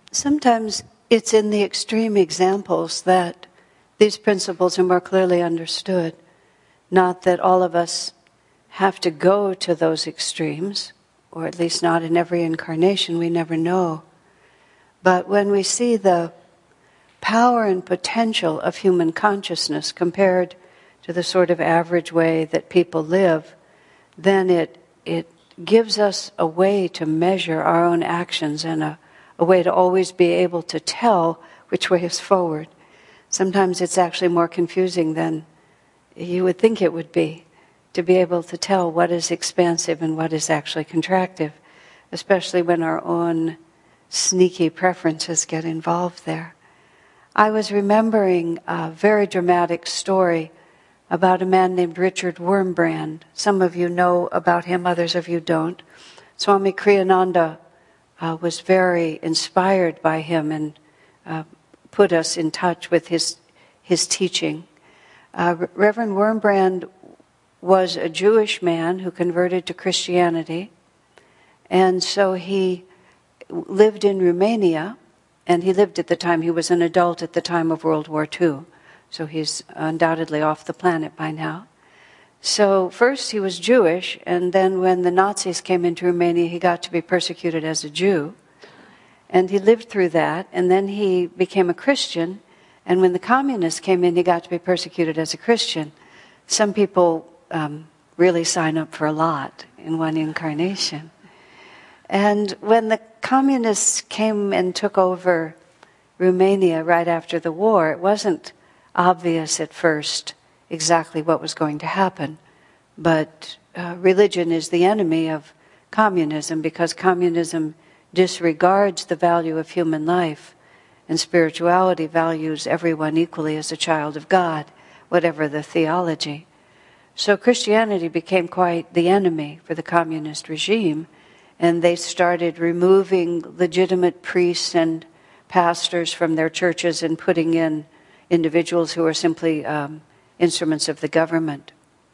Sometimes it's in the extreme examples that these principles are more clearly understood. Not that all of us have to go to those extremes, or at least not in every incarnation, we never know. But when we see the power and potential of human consciousness compared to the sort of average way that people live, then it gives us a way to measure our own actions and a way to always be able to tell which way is forward. Sometimes it's actually more confusing than you would think it would be, to be able to tell what is expansive and what is actually contractive, especially when our own sneaky preferences get involved there. I was remembering a very dramatic story about a man named Richard Wurmbrand. Some of you know about him, others of you don't. Swami Kriyananda was very inspired by him and put us in touch with his teaching. Reverend Wurmbrand was a Jewish man who converted to Christianity, and so he lived in Romania, and he lived at the time, he was an adult at the time of World War II, so he's undoubtedly off the planet by now. So first he was Jewish, and then when the Nazis came into Romania, he got to be persecuted as a Jew. And he lived through that, and then he became a Christian, and when the communists came in, he got to be persecuted as a Christian. Some people really sign up for a lot in one incarnation. And when the communists came and took over Romania right after the war, it wasn't obvious at first exactly what was going to happen. But religion is the enemy of communism because communism disregards the value of human life, and spirituality values everyone equally as a child of God, whatever the theology. So Christianity became quite the enemy for the communist regime, and they started removing legitimate priests and pastors from their churches and putting in individuals who were simply instruments of the government.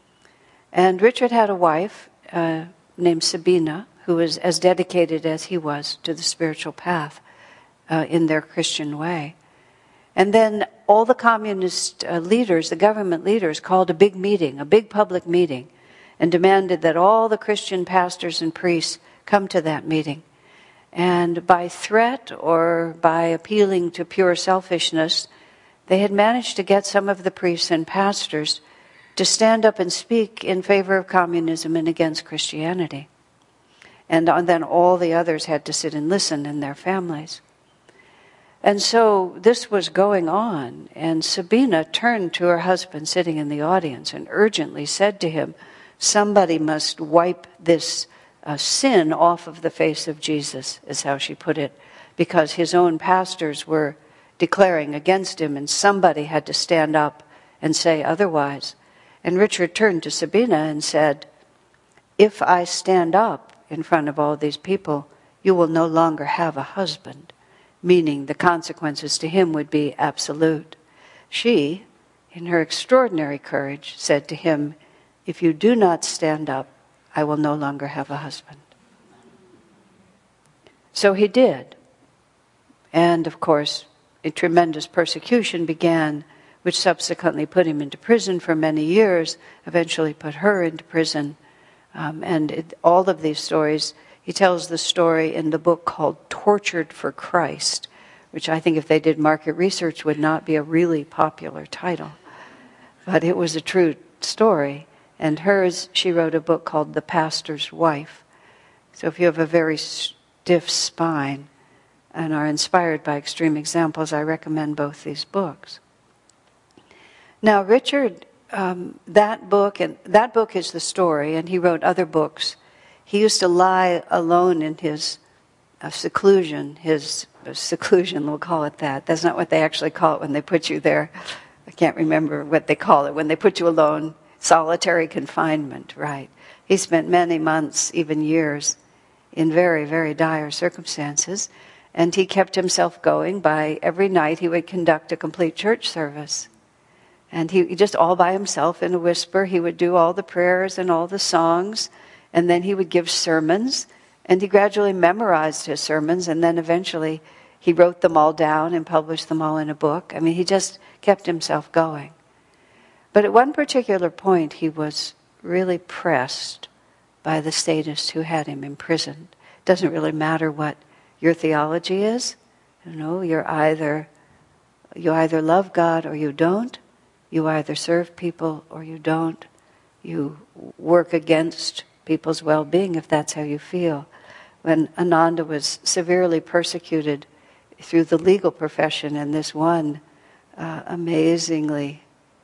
And Richard had a wife named Sabina, who was as dedicated as he was to the spiritual path in their Christian way. And then all the communist leaders, the government leaders, called a big meeting, a big public meeting, and demanded that all the Christian pastors and priests come to that meeting. And by threat or by appealing to pure selfishness, they had managed to get some of the priests and pastors to stand up and speak in favor of communism and against Christianity. And then all the others had to sit and listen in their families. And so this was going on, and Sabina turned to her husband sitting in the audience and urgently said to him, "Somebody must wipe this sin off of the face of Jesus," is how she put it, because his own pastors were declaring against him, and somebody had to stand up and say otherwise. And Richard turned to Sabina and said, "If I stand up in front of all these people, you will no longer have a husband," meaning the consequences to him would be absolute. She, in her extraordinary courage, said to him, "If you do not stand up, I will no longer have a husband." So he did. And of course, a tremendous persecution began, which subsequently put him into prison for many years, eventually put her into prison. All of these stories, he tells the story in the book called Tortured for Christ, which I think if they did market research would not be a really popular title. But it was a true story. And hers, she wrote a book called The Pastor's Wife. So if you have a very stiff spine and are inspired by extreme examples, I recommend both these books. Now, Richard, that book is the story, and he wrote other books. He used to lie alone in his seclusion, we'll call it that. That's not what they actually call it when they put you there. I can't remember what they call it when they put you alone. Solitary confinement, right. He spent many months, even years, in very, very dire circumstances, and he kept himself going by every night he would conduct a complete church service. And he just all by himself in a whisper, he would do all the prayers and all the songs, and then he would give sermons, and he gradually memorized his sermons, and then eventually he wrote them all down and published them all in a book. I mean, he just kept himself going. But at one particular point, he was really pressed by the statists who had him imprisoned. It doesn't really matter what your theology is. You either love God or you don't. You either serve people or you don't. You work against people's well-being if that's how you feel. When Ananda was severely persecuted through the legal profession, and this one amazingly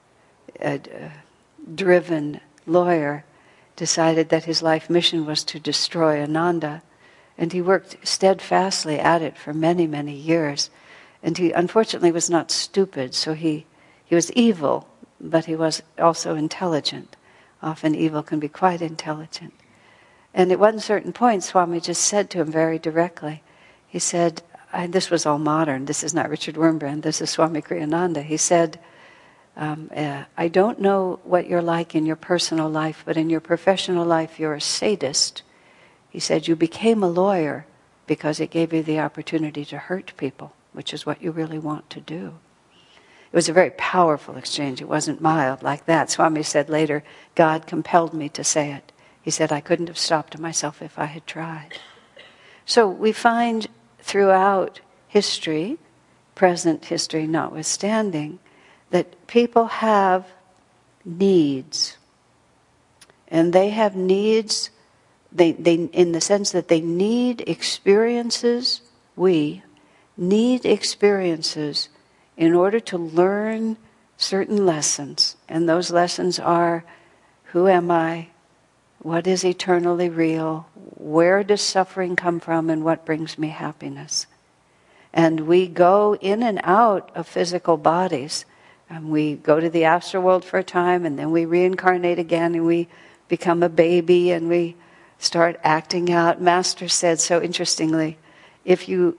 driven lawyer decided that his life mission was to destroy Ananda, and he worked steadfastly at it for many, many years. And he unfortunately was not stupid, so he was evil, but he was also intelligent. Often evil can be quite intelligent. And at one certain point, Swami just said to him very directly, he said, this was all modern, this is not Richard Wurmbrand, this is Swami Kriyananda. He said, I don't know what you're like in your personal life, but in your professional life you're a sadist. He said, you became a lawyer because it gave you the opportunity to hurt people, which is what you really want to do. It was a very powerful exchange. It wasn't mild like that. Swami said later, God compelled me to say it. He said, I couldn't have stopped myself if I had tried. So we find throughout history, present history notwithstanding, that people have needs. And they have needs, they in the sense that they need experiences, we need experiences in order to learn certain lessons. And those lessons are, who am I? What is eternally real? Where does suffering come from, and what brings me happiness? And we go in and out of physical bodies. And we go to the astral world for a time, and then we reincarnate again, and we become a baby, and we start acting out. Master said so interestingly, if you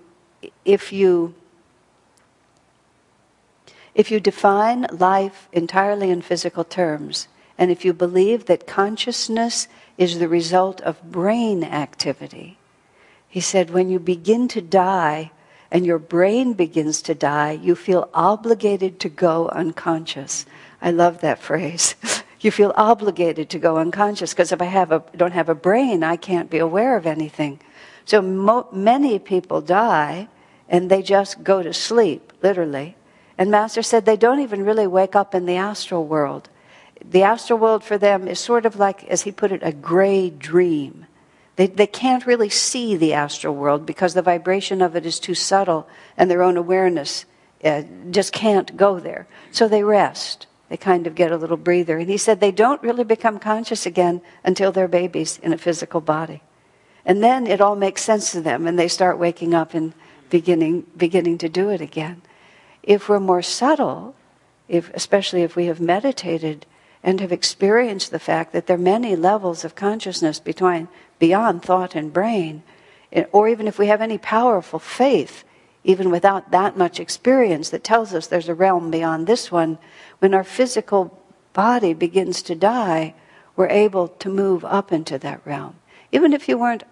define life entirely in physical terms, and if you believe that consciousness is the result of brain activity, he said, when you begin to die and your brain begins to die, you feel obligated to go unconscious. I love that phrase. You feel obligated to go unconscious, because if I don't have a brain, I can't be aware of anything. So many people die and they just go to sleep, literally. And Master said they don't even really wake up in the astral world. The astral world for them is sort of like, as he put it, a gray dream. They can't really see the astral world because the vibration of it is too subtle, and their own awareness just can't go there. So they rest. They kind of get a little breather. And he said they don't really become conscious again until they're babies in a physical body. And then it all makes sense to them, and they start waking up and beginning to do it again. If we're more subtle, especially if we have meditated and have experienced the fact that there are many levels of consciousness beyond thought and brain, or even if we have any powerful faith, even without that much experience that tells us there's a realm beyond this one, when our physical body begins to die, we're able to move up into that realm. Even if you weren't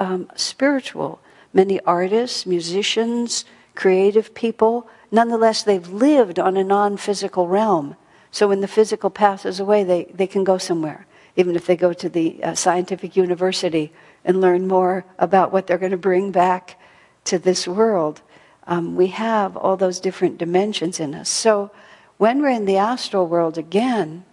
spiritual, many artists, musicians, creative people, nonetheless they've lived on a non-physical realm. So when the physical passes away, they can go somewhere. Even if they go to the scientific university and learn more about what they're going to bring back to this world. We have all those different dimensions in us. So when we're in the astral world again,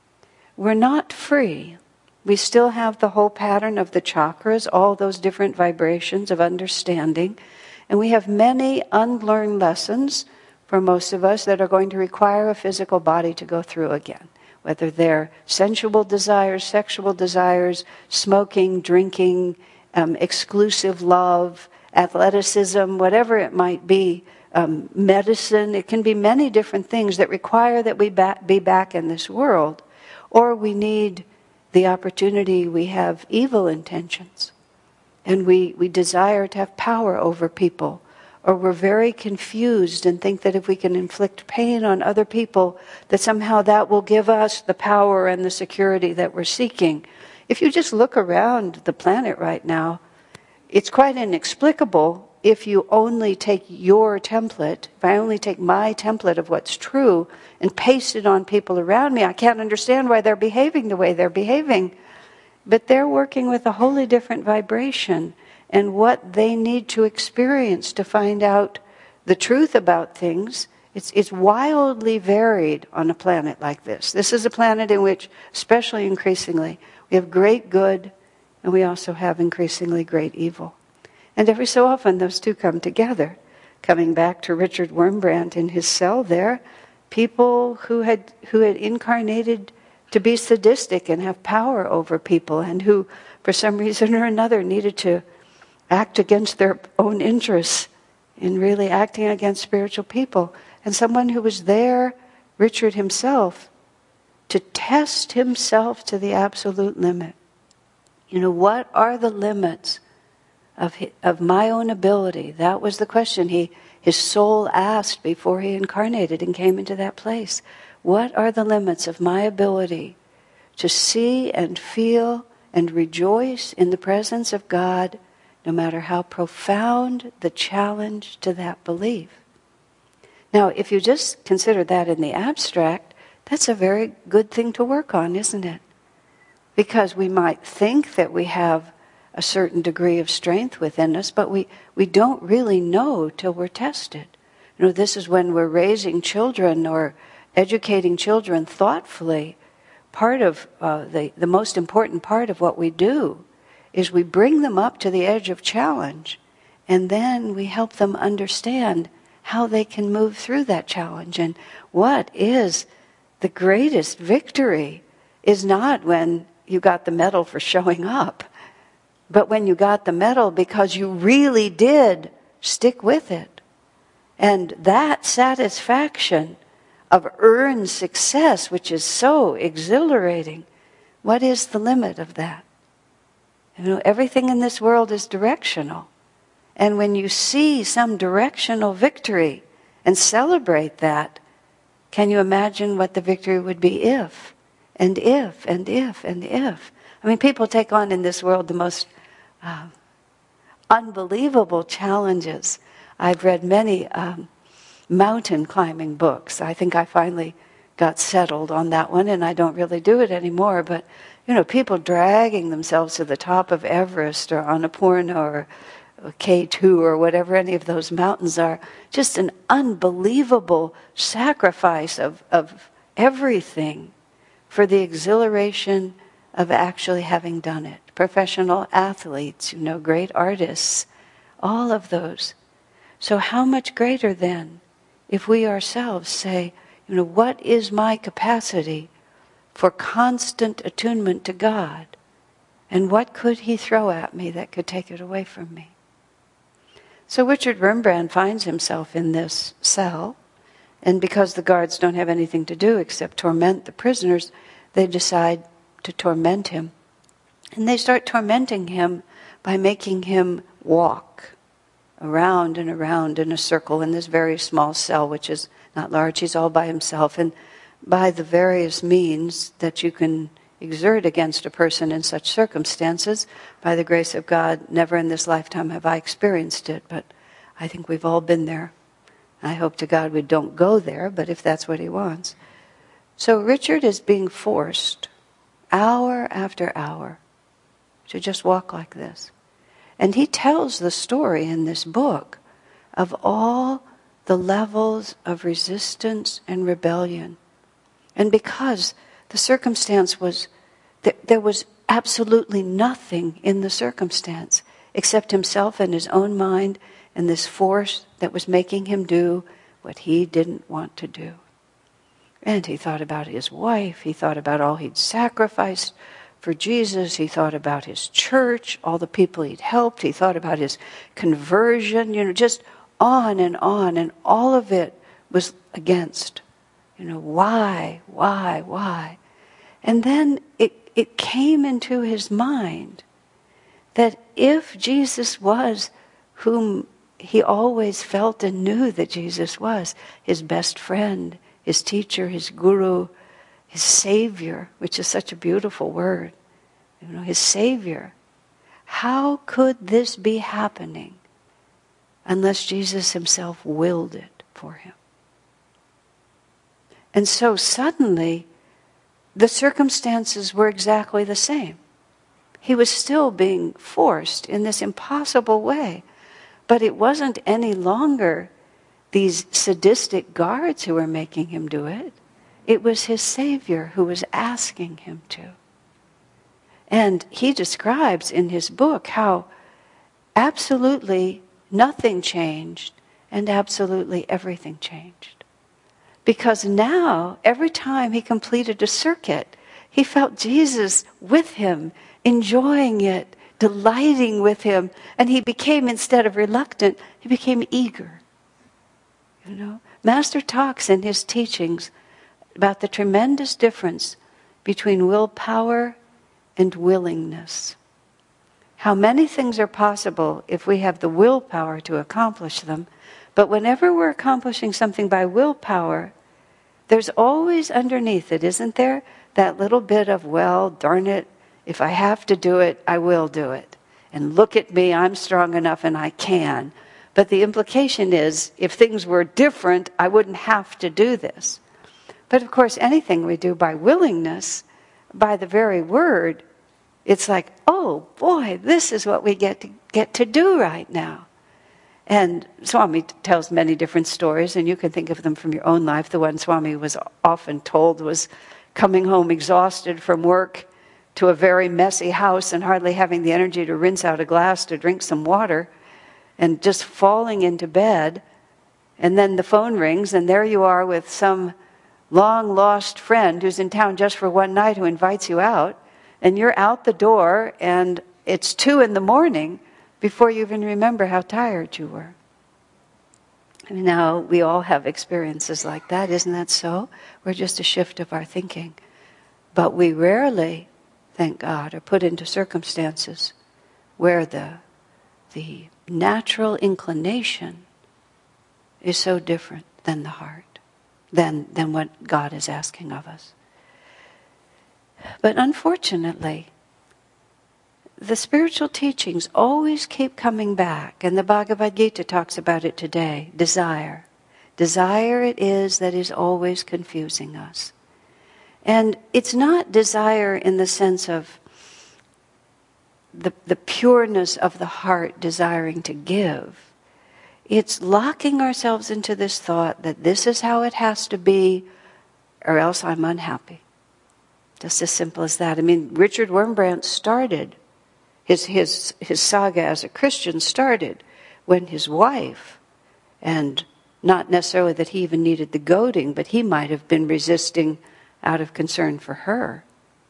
we're not free. We still have the whole pattern of the chakras, all those different vibrations of understanding. And we have many unlearned lessons for most of us that are going to require a physical body to go through again. Whether they're sensual desires, sexual desires, smoking, drinking, exclusive love, athleticism, whatever it might be, medicine. It can be many different things that require that we be back in this world. Or we need the opportunity, we have evil intentions. And we desire to have power over people. Or we're very confused and think that if we can inflict pain on other people, that somehow that will give us the power and the security that we're seeking. If you just look around the planet right now, it's quite inexplicable if you only take your template, if I only take my template of what's true and paste it on people around me, I can't understand why they're behaving the way they're behaving. But they're working with a wholly different vibration, and what they need to experience to find out the truth about things, it's wildly varied on a planet like this. This is a planet in which, especially increasingly, we have great good, and we also have increasingly great evil. And every so often those two come together. Coming back to Richard Wurmbrand in his cell there, people who had incarnated to be sadistic and have power over people, and who, for some reason or another, needed to act against their own interests in really acting against spiritual people. And someone who was there, Richard himself, to test himself to the absolute limit. What are the limits of my own ability? That was the question his soul asked before he incarnated and came into that place. What are the limits of my ability to see and feel and rejoice in the presence of God, no matter how profound the challenge to that belief? Now, if you just consider that in the abstract, that's a very good thing to work on, isn't it? Because we might think that we have a certain degree of strength within us, but we don't really know till we're tested. This is when we're raising children or educating children thoughtfully. Part of the most important part of what we do is we bring them up to the edge of challenge, and then we help them understand how they can move through that challenge. And what is the greatest victory is not when you got the medal for showing up, but when you got the medal because you really did stick with it. And that satisfaction of earned success, which is so exhilarating, what is the limit of that? Everything in this world is directional. And when you see some directional victory and celebrate that, can you imagine what the victory would be if, and if, and if, and if? People take on in this world the most unbelievable challenges. I've read many mountain climbing books. I think I finally got settled on that one, and I don't really do it anymore. But, people dragging themselves to the top of Everest or Annapurna or K2 or whatever any of those mountains are, just an unbelievable sacrifice of everything for the exhilaration of actually having done it. Professional athletes, great artists, all of those. So how much greater then if we ourselves say, what is my capacity for constant attunement to God? And what could he throw at me that could take it away from me? So Richard Wurmbrand finds himself in this cell, and because the guards don't have anything to do except torment the prisoners, they decide to torment him. And they start tormenting him by making him walk around and around in a circle in this very small cell, which is not large. He's all by himself. And by the various means that you can exert against a person in such circumstances, by the grace of God, never in this lifetime have I experienced it, but I think we've all been there. I hope to God we don't go there, but if that's what he wants. So Richard is being forced, hour after hour, to just walk like this. And he tells the story in this book of all the levels of resistance and rebellion. And because the circumstance was, there was absolutely nothing in the circumstance except himself and his own mind and this force that was making him do what he didn't want to do. And he thought about his wife, he thought about all he'd sacrificed for Jesus, he thought about his church, all the people he'd helped, he thought about his conversion, just on, and all of it was against. Why? And then it came into his mind that if Jesus was whom he always felt and knew that Jesus was, his best friend, his teacher, his guru, his savior, which is such a beautiful word, his savior, how could this be happening unless Jesus himself willed it for him. And so suddenly, the circumstances were exactly the same. He was still being forced in this impossible way. But it wasn't any longer these sadistic guards who were making him do it. It was his Savior who was asking him to. And he describes in his book how absolutely nothing changed and absolutely everything changed. Because now, every time he completed a circuit, he felt Jesus with him, enjoying it, delighting with him, and he became, instead of reluctant, he became eager. You know, Master talks in his teachings about the tremendous difference between willpower and willingness. How many things are possible if we have the willpower to accomplish them, but whenever we're accomplishing something by willpower, there's always underneath it, isn't there, that little bit of, well, darn it, if I have to do it, I will do it. And look at me, I'm strong enough and I can. But the implication is, if things were different, I wouldn't have to do this. But of course, anything we do by willingness, by the very word, it's like, oh boy, this is what we get to do right now. And Swami tells many different stories, and you can think of them from your own life. The one Swami was often told was coming home exhausted from work to a very messy house and hardly having the energy to rinse out a glass to drink some water, and just falling into bed. And then the phone rings, and there you are with some long-lost friend who's in town just for one night who invites you out, and you're out the door, and it's 2 a.m. before you even remember how tired you were. I mean, now we all have experiences like that, isn't that so? We're just a shift of our thinking. But we rarely, thank God, are put into circumstances where the natural inclination is so different than the heart, than what God is asking of us. But unfortunately, the spiritual teachings always keep coming back, and the Bhagavad Gita talks about it today, desire. Desire it is that is always confusing us. And it's not desire in the sense of the pureness of the heart desiring to give. It's locking ourselves into this thought that this is how it has to be, or else I'm unhappy. Just as simple as that. I mean, Richard Wurmbrand started, his saga as a Christian started when his wife, and not necessarily that he even needed the goading, but he might have been resisting out of concern for her.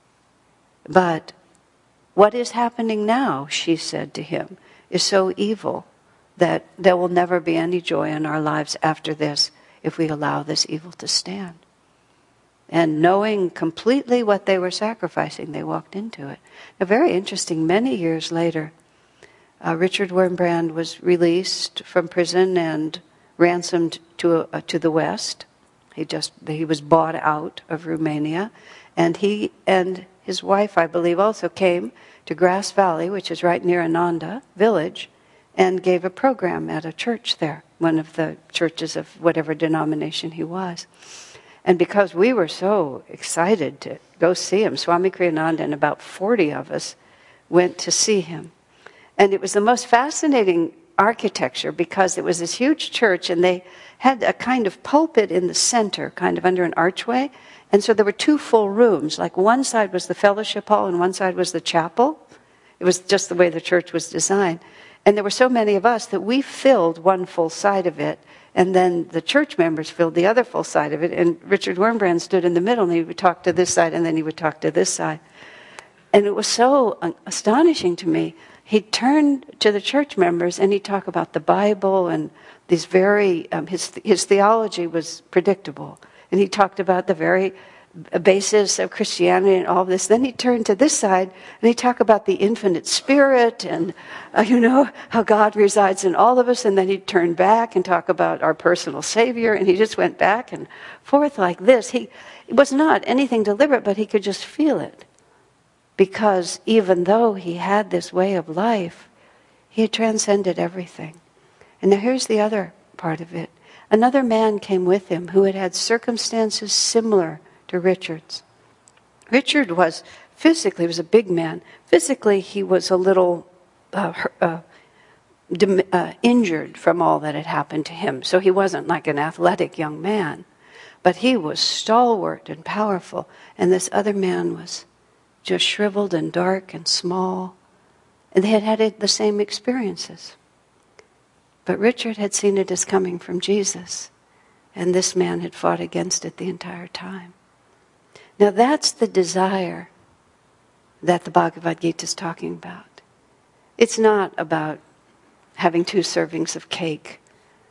But what is happening now, she said to him, is so evil that there will never be any joy in our lives after this if we allow this evil to stand. And knowing completely what they were sacrificing, they walked into it. Now, very interesting, many years later, Richard Wurmbrand was released from prison and ransomed to the West. He was bought out of Romania. And he and his wife, I believe, also came to Grass Valley, which is right near Ananda village, and gave a program at a church there, one of the churches of whatever denomination he was. And because we were so excited to go see him, Swami Kriyananda and about 40 of us went to see him. And it was the most fascinating architecture because it was this huge church and they had a kind of pulpit in the center, kind of under an archway. And so there were 2 full rooms. Like one side was the fellowship hall and one side was the chapel. It was just the way the church was designed. And there were so many of us that we filled one full side of it. And then the church members filled the other full side of it. And Richard Wurmbrand stood in the middle and he would talk to this side and then he would talk to this side. And it was so astonishing to me. He turned to the church members and he'd talk about the Bible and these very, his theology was predictable. And he talked about the very basis of Christianity and all this. Then he turned to this side and he talked about the infinite spirit and, how God resides in all of us. And then he'd turn back and talk about our personal Savior. And he just went back and forth like this. It was not anything deliberate, but he could just feel it. Because even though he had this way of life, he had transcended everything. And now here's the other part of it. Another man came with him who had had circumstances similar to Richard's. Richard was physically, he was a big man. Physically, he was a little injured from all that had happened to him. So he wasn't like an athletic young man. But he was stalwart and powerful. And this other man was just shriveled and dark and small. And they had had the same experiences. But Richard had seen it as coming from Jesus. And this man had fought against it the entire time. Now that's the desire that the Bhagavad Gita is talking about. It's not about having 2 servings of cake,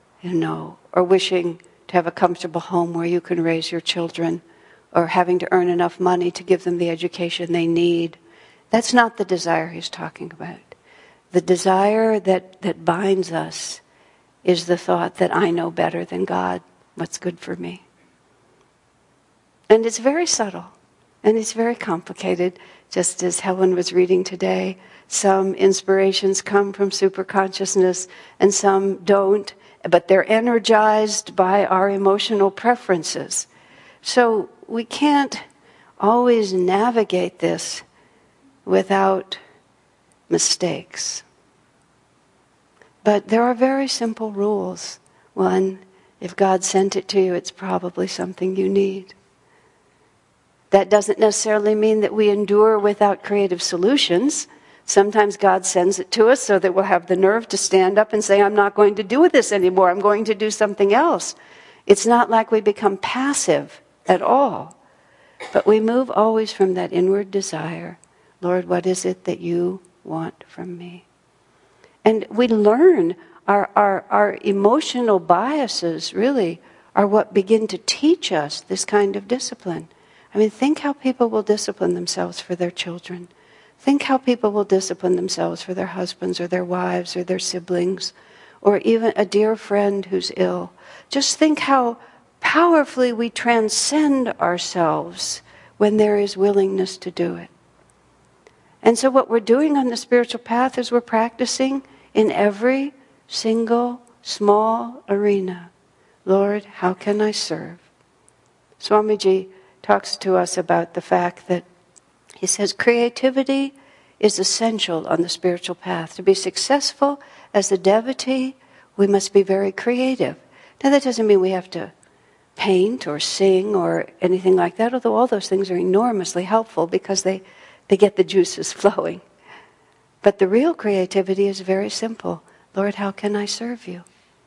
or wishing to have a comfortable home where you can raise your children, or having to earn enough money to give them the education they need. That's not the desire he's talking about. The desire that binds us is the thought that I know better than God what's good for me. And it's very subtle, and it's very complicated, just as Helen was reading today. Some inspirations come from superconsciousness, and some don't, but they're energized by our emotional preferences. So we can't always navigate this without mistakes. But there are very simple rules. One, if God sent it to you, it's probably something you need. That doesn't necessarily mean that we endure without creative solutions. Sometimes God sends it to us so that we'll have the nerve to stand up and say, I'm not going to do this anymore. I'm going to do something else. It's not like we become passive at all. But we move always from that inward desire. Lord, what is it that you want from me? And we learn our emotional biases really are what begin to teach us this kind of discipline. I mean, think how people will discipline themselves for their children. Think how people will discipline themselves for their husbands or their wives or their siblings or even a dear friend who's ill. Just think how powerfully we transcend ourselves when there is willingness to do it. And so what we're doing on the spiritual path is we're practicing in every single small arena. Lord, how can I serve? Swamiji talks to us about the fact that he says creativity is essential on the spiritual path. To be successful as a devotee, we must be very creative. Now that doesn't mean we have to paint or sing or anything like that, although all those things are enormously helpful because they get the juices flowing. But the real creativity is very simple. Lord, how can I serve you?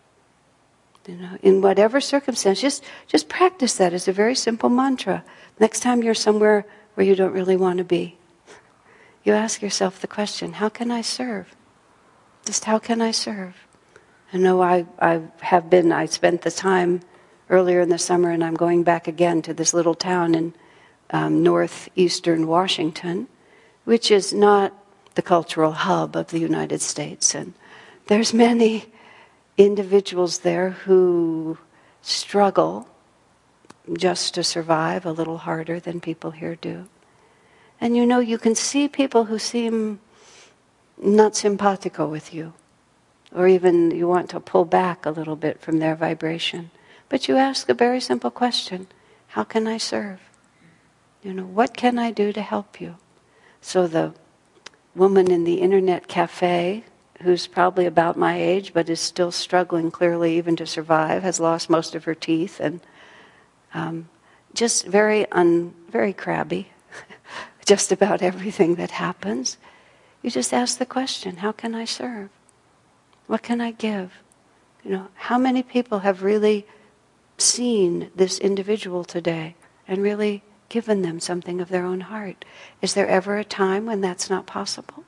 In whatever circumstance, just practice that as a very simple mantra. Next time you're somewhere where you don't really want to be, you ask yourself the question, how can I serve? Just how can I serve? I know I spent the time earlier in the summer, and I'm going back again to this little town in northeastern Washington, which is not the cultural hub of the United States. And there's many individuals there who struggle just to survive a little harder than people here do. And you can see people who seem not simpatico with you, or even you want to pull back a little bit from their vibration. But you ask a very simple question, how can I serve? What can I do to help you? So the woman in the internet cafe, who's probably about my age but is still struggling clearly even to survive, has lost most of her teeth and just very crabby, just about everything that happens. You just ask the question, how can I serve? What can I give? How many people have really seen this individual today and really given them something of their own heart? Is there ever a time when that's not possible?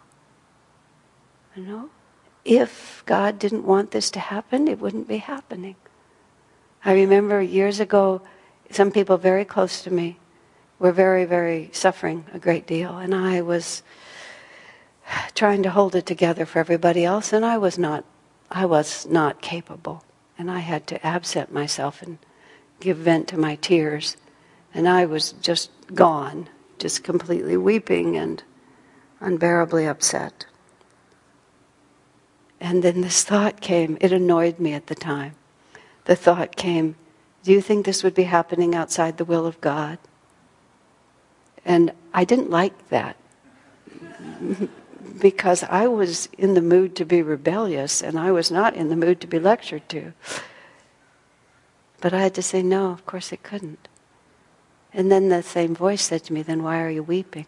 If God didn't want this to happen, it wouldn't be happening. I remember years ago, some people very close to me were very, very suffering a great deal, and I was trying to hold it together for everybody else, and I was not capable, and I had to absent myself and give vent to my tears, and I was just gone, just completely weeping and unbearably upset. And then this thought came. It annoyed me at the time. The thought came, do you think this would be happening outside the will of God? And I didn't like that. Because I was in the mood to be rebellious, and I was not in the mood to be lectured to. But I had to say, no, of course it couldn't. And then the same voice said to me, then why are you weeping?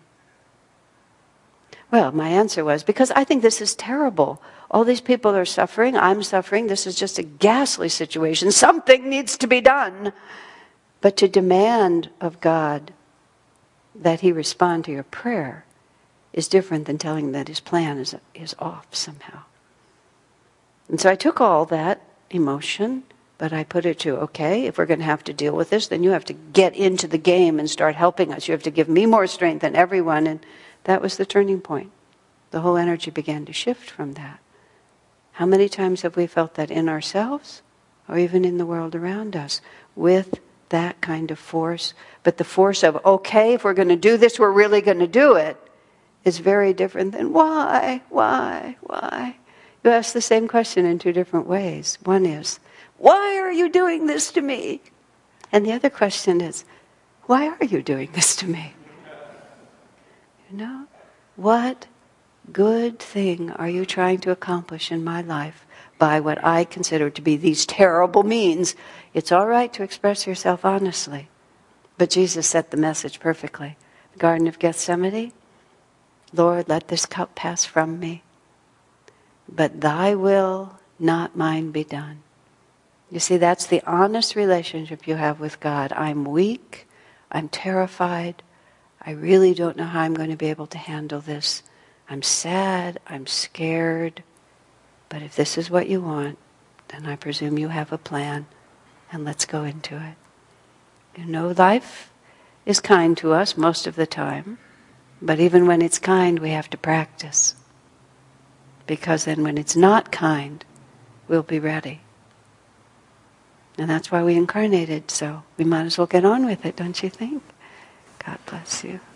Well, my answer was, because I think this is terrible. All these people are suffering, I'm suffering, this is just a ghastly situation. Something needs to be done. But to demand of God that He respond to your prayer is different than telling that His plan is off somehow. And so I took all that emotion, but I put it to, okay, if we're going to have to deal with this, then you have to get into the game and start helping us. You have to give me more strength than everyone. And that was the turning point. The whole energy began to shift from that. How many times have we felt that in ourselves or even in the world around us with that kind of force? But the force of, okay, if we're going to do this, we're really going to do it, is very different than why. You ask the same question in two different ways. One is, why are you doing this to me? And the other question is, why are you doing this to me? You know, what good thing are you trying to accomplish in my life by what I consider to be these terrible means? It's all right to express yourself honestly, but Jesus set the message perfectly. The Garden of Gethsemane, Lord, let this cup pass from me, but thy will, not mine, be done. You see, that's the honest relationship you have with God. I'm weak, I'm terrified, I really don't know how I'm going to be able to handle this. I'm sad, I'm scared, but if this is what you want, then I presume you have a plan, and let's go into it. You know, life is kind to us most of the time, but even when it's kind, we have to practice. Because then when it's not kind, we'll be ready. And that's why we incarnated, so we might as well get on with it, don't you think? God bless you.